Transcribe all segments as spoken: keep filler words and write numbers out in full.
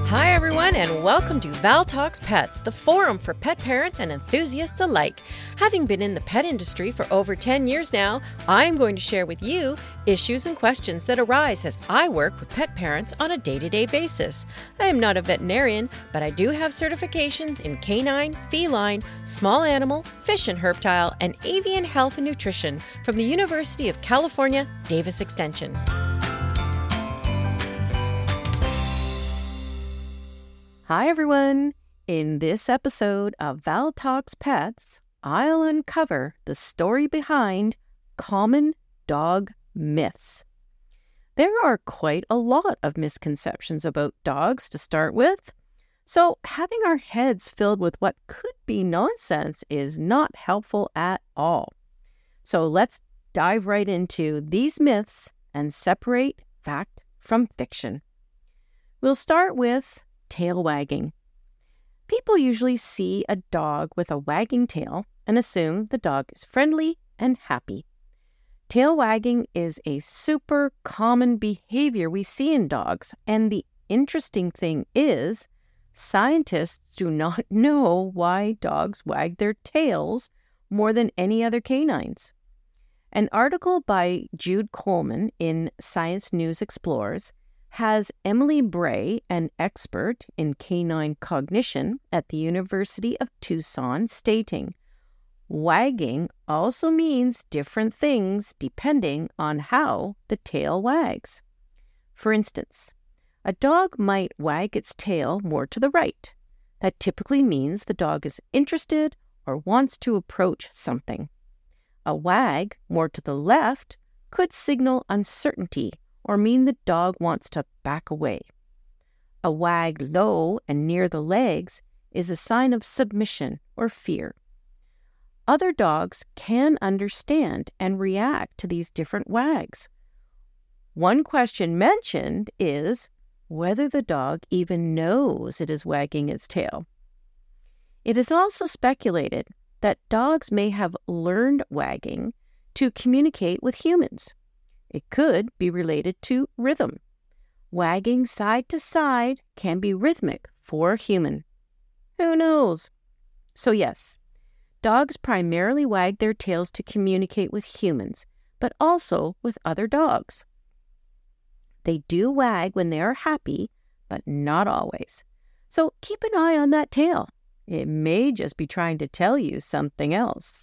Hi everyone, and welcome to Val Talks Pets, the forum for pet parents and enthusiasts alike. Having been in the pet industry for over ten years now, I'm going to share with you issues and questions that arise as I work with pet parents on a day-to-day basis. I am not a veterinarian, but I do have certifications in canine, feline, small animal, fish and herptile, and avian health and nutrition from the University of California, Davis Extension. Hi everyone! In this episode of Val Talks Pets, I'll uncover the story behind common dog myths. There are quite a lot of misconceptions about dogs to start with, so having our heads filled with what could be nonsense is not helpful at all. So let's dive right into these myths and separate fact from fiction. We'll start with tail wagging. People usually see a dog with a wagging tail and assume the dog is friendly and happy. Tail wagging is a super common behavior we see in dogs, and the interesting thing is, scientists do not know why dogs wag their tails more than any other canines. An article by Jude Coleman in Science News Explorers has Emily Bray, an expert in canine cognition at the University of Tucson, stating, "Wagging also means different things depending on how the tail wags. For instance, a dog might wag its tail more to the right. That typically means the dog is interested or wants to approach something. A wag more to the left could signal uncertainty or mean the dog wants to back away. A wag low and near the legs is a sign of submission or fear. Other dogs can understand and react to these different wags. One question mentioned is whether the dog even knows it is wagging its tail. It is also speculated that dogs may have learned wagging to communicate with humans. It could be related to rhythm. Wagging side to side can be rhythmic for a human. Who knows? So yes, dogs primarily wag their tails to communicate with humans, but also with other dogs. They do wag when they are happy, but not always. So keep an eye on that tail. It may just be trying to tell you something else.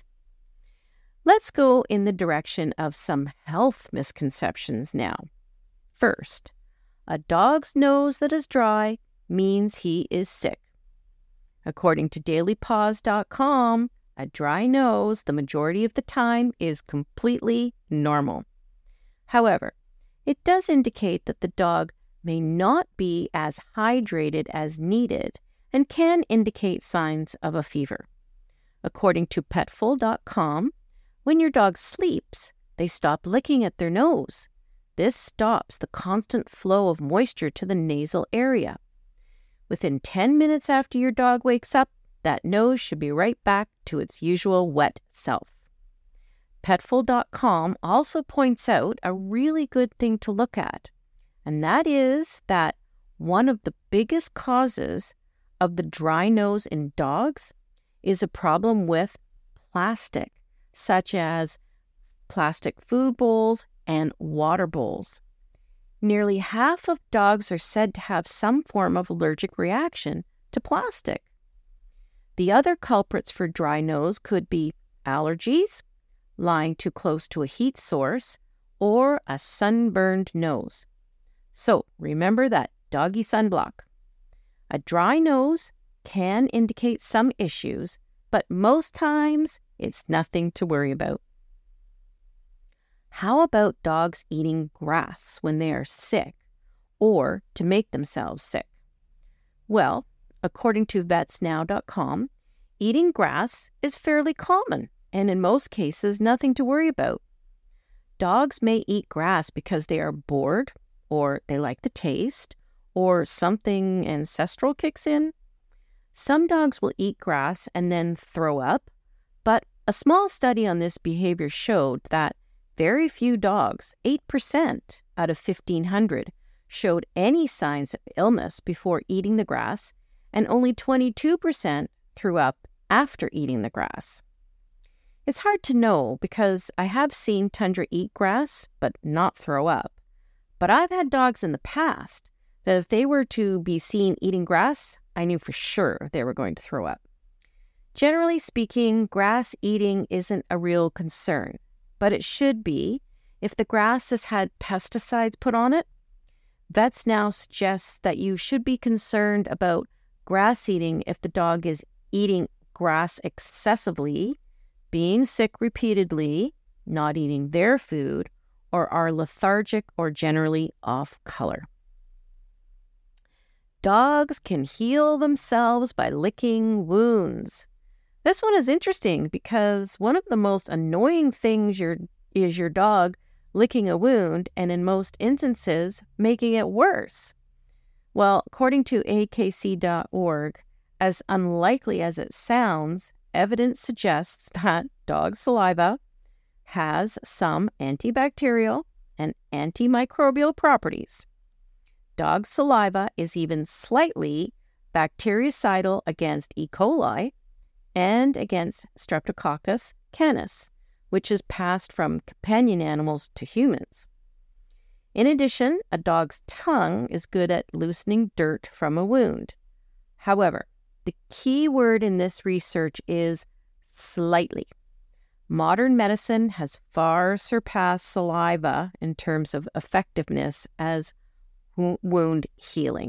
Let's go in the direction of some health misconceptions now. First, a dog's nose that is dry means he is sick. According to daily paws dot com, a dry nose the majority of the time is completely normal. However, it does indicate that the dog may not be as hydrated as needed and can indicate signs of a fever. According to petful dot com, when your dog sleeps, they stop licking at their nose. This stops the constant flow of moisture to the nasal area. Within ten minutes after your dog wakes up, that nose should be right back to its usual wet self. petful dot com also points out a really good thing to look at, and that is that one of the biggest causes of the dry nose in dogs is a problem with plastic, such as plastic food bowls and water bowls. Nearly half of dogs are said to have some form of allergic reaction to plastic. The other culprits for dry nose could be allergies, lying too close to a heat source, or a sunburned nose. So remember that doggy sunblock. A dry nose can indicate some issues, but most times it's nothing to worry about. How about dogs eating grass when they are sick or to make themselves sick? Well, according to vets now dot com, eating grass is fairly common and in most cases nothing to worry about. Dogs may eat grass because they are bored or they like the taste or something ancestral kicks in. Some dogs will eat grass and then throw up, but a small study on this behavior showed that very few dogs, eight percent out of fifteen hundred, showed any signs of illness before eating the grass, and only twenty-two percent threw up after eating the grass. It's hard to know because I have seen Tundra eat grass but not throw up. But I've had dogs in the past that if they were to be seen eating grass, I knew for sure they were going to throw up. Generally speaking, grass eating isn't a real concern, but it should be if the grass has had pesticides put on it. Vets now suggest that you should be concerned about grass eating if the dog is eating grass excessively, being sick repeatedly, not eating their food, or are lethargic or generally off color. Dogs can heal themselves by licking wounds. This one is interesting because one of the most annoying things your, is your dog licking a wound, and in most instances, making it worse. Well, according to A K C dot org, as unlikely as it sounds, evidence suggests that dog saliva has some antibacterial and antimicrobial properties. Dog saliva is even slightly bactericidal against E. coli and against Streptococcus canis, which is passed from companion animals to humans. In addition, a dog's tongue is good at loosening dirt from a wound. However, the key word in this research is slightly. Modern medicine has far surpassed saliva in terms of effectiveness as wo- wound healing.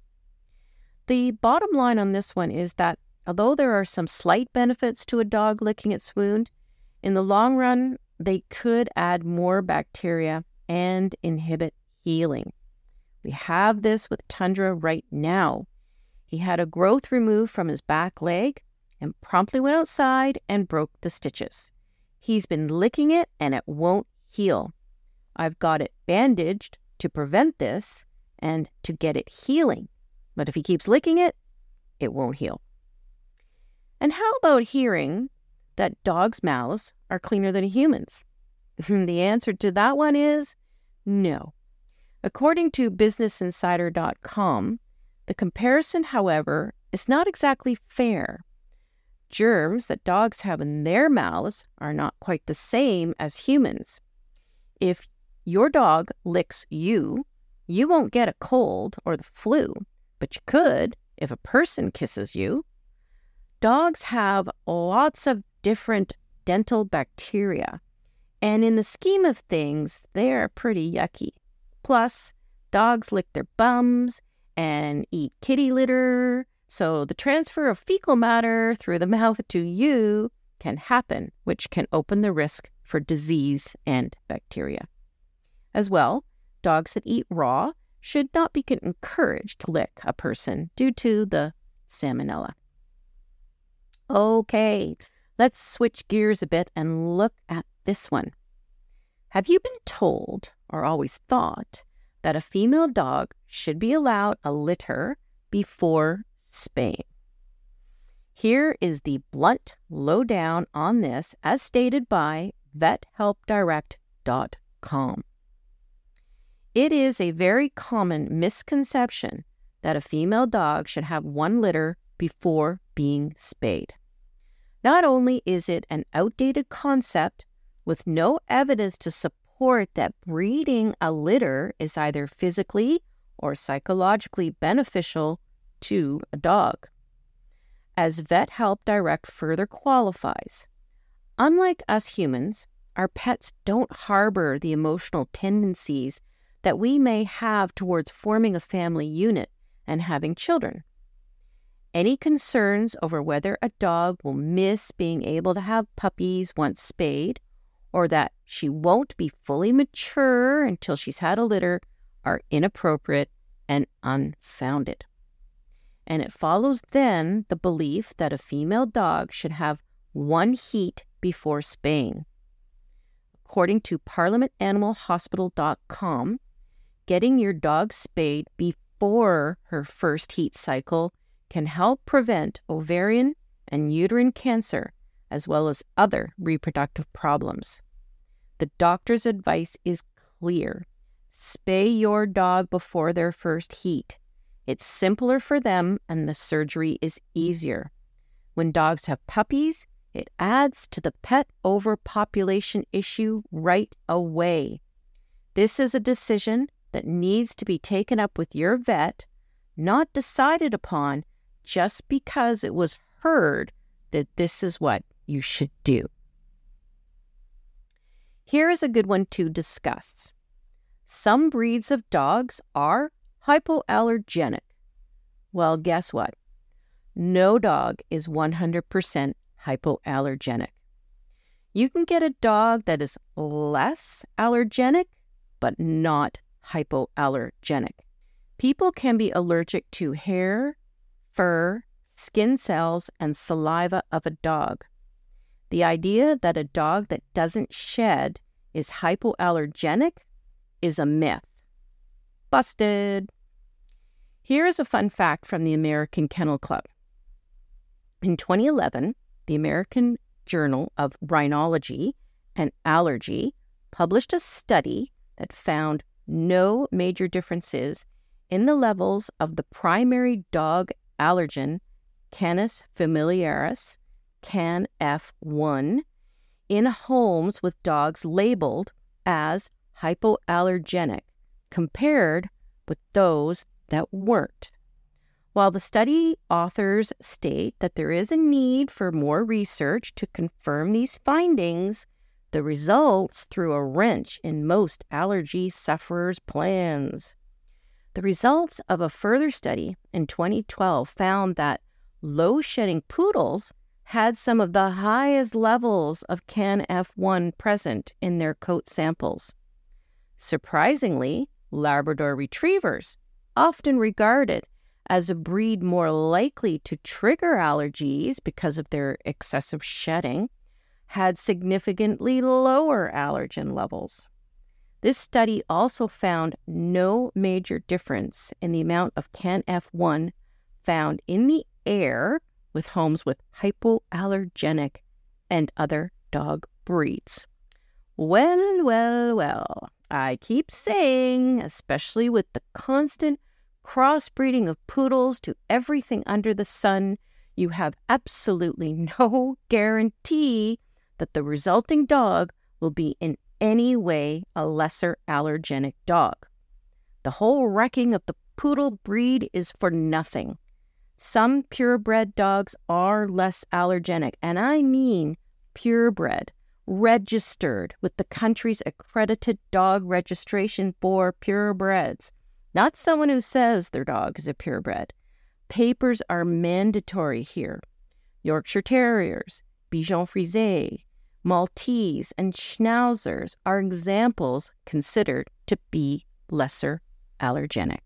The bottom line on this one is that although there are some slight benefits to a dog licking its wound, in the long run, they could add more bacteria and inhibit healing. We have this with Tundra right now. He had a growth removed from his back leg and promptly went outside and broke the stitches. He's been licking it and it won't heal. I've got it bandaged to prevent this and to get it healing. But if he keeps licking it, it won't heal. And how about hearing that dogs' mouths are cleaner than humans? The answer to that one is no. According to business insider dot com, the comparison, however, is not exactly fair. Germs that dogs have in their mouths are not quite the same as humans. If your dog licks you, you won't get a cold or the flu, but you could if a person kisses you. Dogs have lots of different dental bacteria, and in the scheme of things, they're pretty yucky. Plus, dogs lick their bums and eat kitty litter, so the transfer of fecal matter through the mouth to you can happen, which can open the risk for disease and bacteria. As well, dogs that eat raw should not be encouraged to lick a person due to the salmonella. Okay, let's switch gears a bit and look at this one. Have you been told, or always thought, that a female dog should be allowed a litter before spaying? Here is the blunt lowdown on this as stated by vet help direct dot com. It is a very common misconception that a female dog should have one litter before being spayed. Not only is it an outdated concept with no evidence to support that breeding a litter is either physically or psychologically beneficial to a dog. As Vet Help Direct further qualifies, unlike us humans, our pets don't harbor the emotional tendencies that we may have towards forming a family unit and having children. Any concerns over whether a dog will miss being able to have puppies once spayed, or that she won't be fully mature until she's had a litter, are inappropriate and unfounded. And it follows then the belief that a female dog should have one heat before spaying. According to parliament animal hospital dot com, getting your dog spayed before her first heat cycle can help prevent ovarian and uterine cancer, as well as other reproductive problems. The doctor's advice is clear. spay your dog before their first heat. It's simpler for them and the surgery is easier. When dogs have puppies, it adds to the pet overpopulation issue right away. This is a decision that needs to be taken up with your vet, not decided upon just because it was heard that this is what you should do. Here is a good one to discuss. Some breeds of dogs are hypoallergenic. Well, guess what? No dog is one hundred percent hypoallergenic. You can get a dog that is less allergenic, but not hypoallergenic. People can be allergic to hair, fur, skin cells, and saliva of a dog. The idea that a dog that doesn't shed is hypoallergenic is a myth. Busted! Here is a fun fact from the American Kennel Club. In twenty eleven, the American Journal of Rhinology and Allergy published a study that found no major differences in the levels of the primary dog allergen Canis familiaris, C A N F one, in homes with dogs labeled as hypoallergenic compared with those that weren't. While the study authors state that there is a need for more research to confirm these findings, the results threw a wrench in most allergy sufferers' plans. The results of a further study in twenty twelve found that low-shedding poodles had some of the highest levels of C A N F one present in their coat samples. Surprisingly, Labrador Retrievers, often regarded as a breed more likely to trigger allergies because of their excessive shedding, had significantly lower allergen levels. This study also found no major difference in the amount of C A N F one found in the air with homes with hypoallergenic and other dog breeds. Well, well, well, I keep saying, especially with the constant crossbreeding of poodles to everything under the sun, you have absolutely no guarantee that the resulting dog will be in any way a lesser allergenic dog. The whole wrecking of the poodle breed is for nothing. Some purebred dogs are less allergenic, and I mean purebred, registered with the country's accredited dog registration for purebreds, not someone who says their dog is a purebred. Papers are mandatory here. Yorkshire Terriers, Bichon Frise, Maltese, and Schnauzers are examples considered to be lesser allergenic.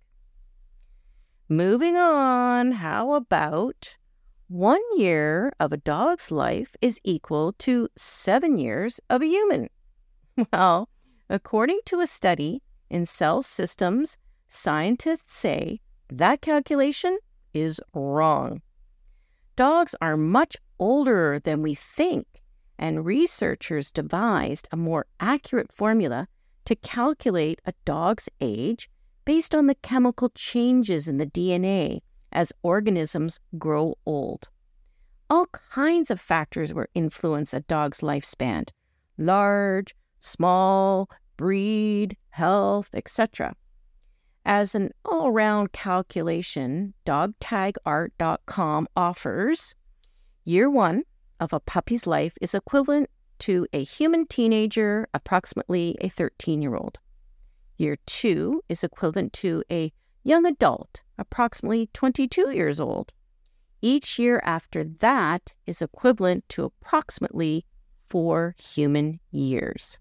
Moving on, how about one year of a dog's life is equal to seven years of a human? Well, according to a study in Cell Systems, scientists say that calculation is wrong. Dogs are much older than we think, and researchers devised a more accurate formula to calculate a dog's age based on the chemical changes in the D N A as organisms grow old. All kinds of factors will influence a dog's lifespan: large, small, breed, health, et cetera. As an all-around calculation, dog tag art dot com offers, year one of a puppy's life is equivalent to a human teenager, approximately a thirteen-year-old. Year two is equivalent to a young adult, approximately twenty-two years old. Each year after that is equivalent to approximately four human years.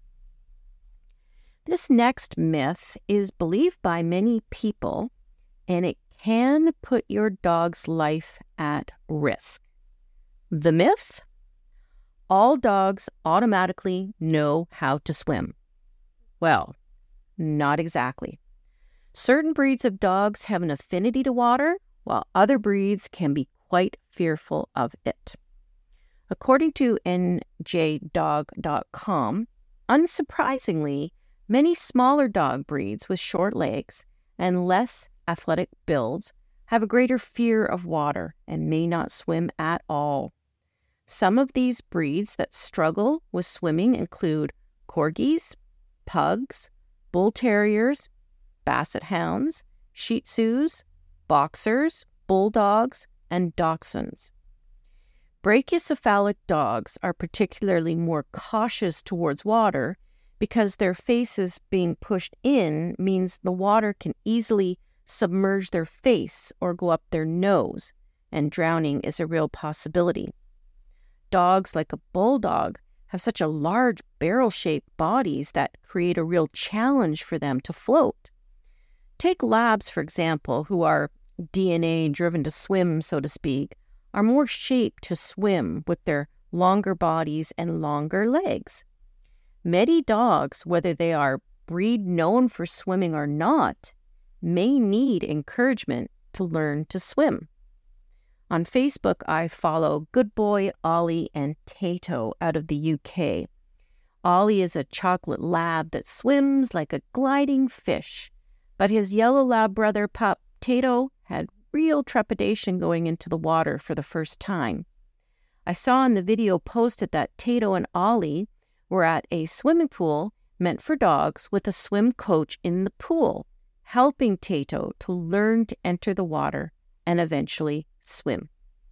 This next myth is believed by many people, and it can put your dog's life at risk. The myth: all dogs automatically know how to swim. Well, not exactly. Certain breeds of dogs have an affinity to water, while other breeds can be quite fearful of it. According to N J dog dot com, unsurprisingly, Many smaller dog breeds with short legs and less athletic builds have a greater fear of water and may not swim at all. Some of these breeds that struggle with swimming include corgis, pugs, bull terriers, basset hounds, shih tzus, boxers, bulldogs, and dachshunds. Brachycephalic dogs are particularly more cautious towards water because their faces being pushed in means the water can easily submerge their face or go up their nose, and drowning is a real possibility. Dogs like a bulldog have such a large barrel-shaped bodies that create a real challenge for them to float. Take labs, for example, who are D N A driven to swim, so to speak, are more shaped to swim with their longer bodies and longer legs. Many dogs, whether they are breed known for swimming or not, may need encouragement to learn to swim. On Facebook, I follow Good Boy, Ollie, and Tato out of the U K. Ollie is a chocolate lab that swims like a gliding fish, but his yellow lab brother pup, Tato, had real trepidation going into the water for the first time. I saw in the video posted that Tato and Ollie were at a swimming pool meant for dogs with a swim coach in the pool, helping Tato to learn to enter the water and eventually swim.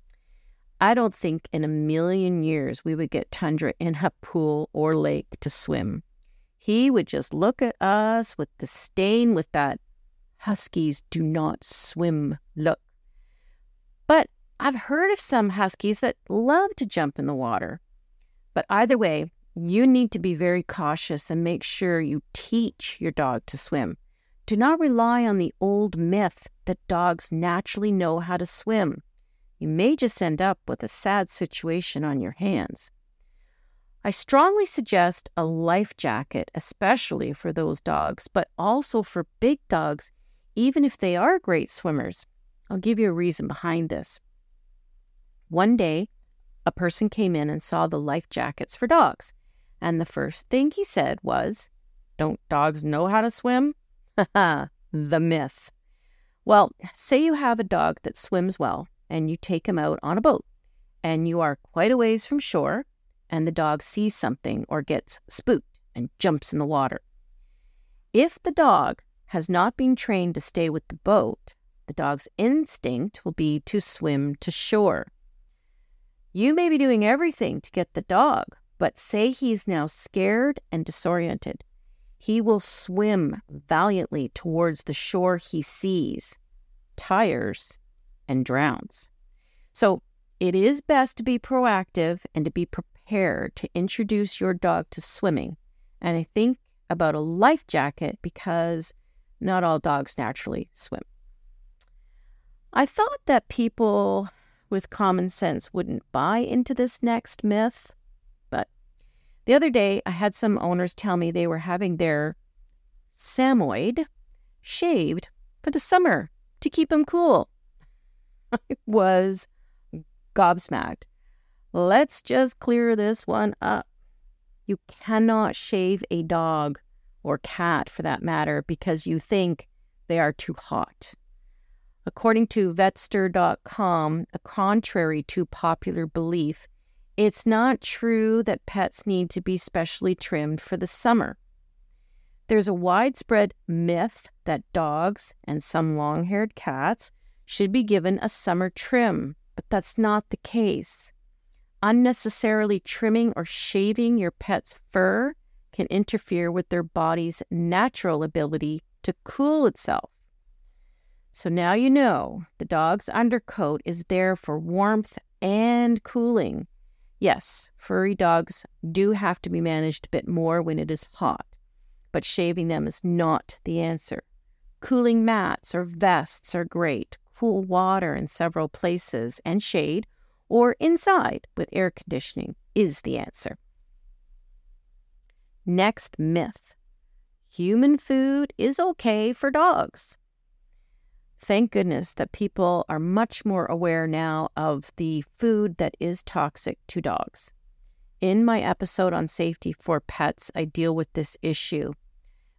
I don't think in a million years we would get Tundra in a pool or lake to swim. He would just look at us with disdain with that huskies do not swim look. But I've heard of some huskies that love to jump in the water. But either way, you need to be very cautious and make sure you teach your dog to swim. Do not rely on the old myth that dogs naturally know how to swim. You may just end up with a sad situation on your hands. I strongly suggest a life jacket, especially for those dogs, but also for big dogs, even if they are great swimmers. I'll give you a reason behind this. One day, a person came in and saw the life jackets for dogs, and the first thing he said was, "Don't dogs know how to swim?" Haha, the myth. Well, say you have a dog that swims well, and you take him out on a boat, and you are quite a ways from shore, and the dog sees something or gets spooked and jumps in the water. If the dog has not been trained to stay with the boat, the dog's instinct will be to swim to shore. You may be doing everything to get the dog, but say he's now scared and disoriented. He will swim valiantly towards the shore he sees, tires, and drowns. So it is best to be proactive and to be prepared to introduce your dog to swimming. And I think about a life jacket because not all dogs naturally swim. I thought that people with common sense wouldn't buy into this next myth, but the other day I had some owners tell me they were having their Samoyed shaved for the summer to keep him cool. I was gobsmacked. Let's just clear this one up. You cannot shave a dog or cat for that matter because you think they are too hot. According to vetster dot com, contrary to popular belief, it's not true that pets need to be specially trimmed for the summer. There's a widespread myth that dogs and some long-haired cats should be given a summer trim, but that's not the case. Unnecessarily trimming or shaving your pet's fur can interfere with their body's natural ability to cool itself. So now you know the dog's undercoat is there for warmth and cooling. Yes, furry dogs do have to be managed a bit more when it is hot, but shaving them is not the answer. Cooling mats or vests are great. Cool water in several places and shade, or inside with air conditioning is the answer. Next myth. Human food is okay for dogs. Thank goodness that people are much more aware now of the food that is toxic to dogs. In my episode on safety for pets, I deal with this issue.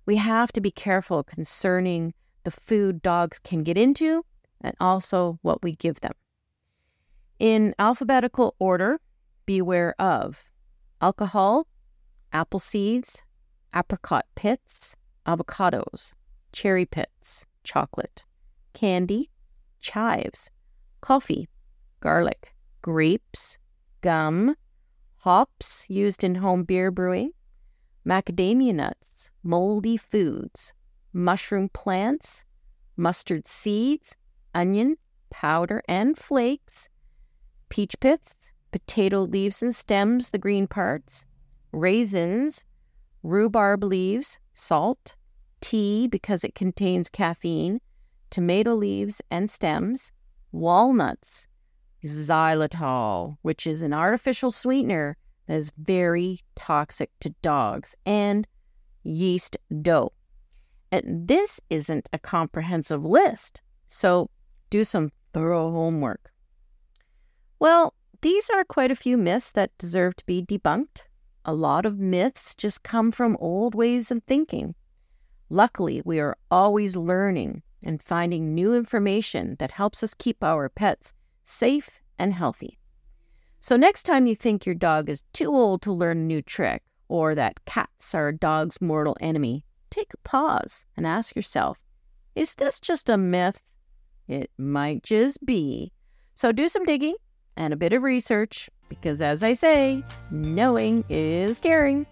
we have to be careful concerning the food dogs can get into and also what we give them. In alphabetical order, beware of alcohol, apple seeds, apricot pits, avocados, cherry pits, chocolate, candy, chives, coffee, garlic, grapes, gum, hops used in home beer brewing, macadamia nuts, moldy foods, mushroom plants, mustard seeds, onion, powder and flakes, peach pits, potato leaves and stems, the green parts, raisins, rhubarb leaves, salt, tea because it contains caffeine, tomato leaves and stems, walnuts, xylitol, which is an artificial sweetener that is very toxic to dogs, and yeast dough. And this isn't a comprehensive list, so do some thorough homework. Well, these are quite a few myths that deserve to be debunked. A lot of myths just come from old ways of thinking. Luckily, we are always learning and finding new information that helps us keep our pets safe and healthy. So next time you think your dog is too old to learn a new trick, or that cats are a dog's mortal enemy, take a pause and ask yourself, is this just a myth? It might just be. So do some digging and a bit of research, because as I say, knowing is caring.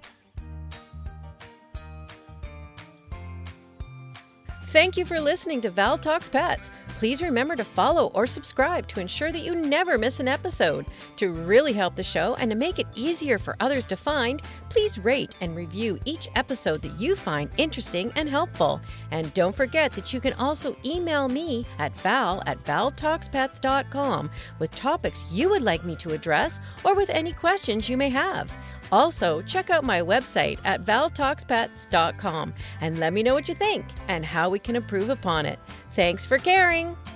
Thank you for listening to Val Talks Pets. Please remember to follow or subscribe to ensure that you never miss an episode. To really help the show and to make it easier for others to find, please rate and review each episode that you find interesting and helpful. And don't forget that you can also email me at val at val talks pets dot com with topics you would like me to address or with any questions you may have. Also, check out my website at val talks pets dot com and let me know what you think and how we can improve upon it. Thanks for caring!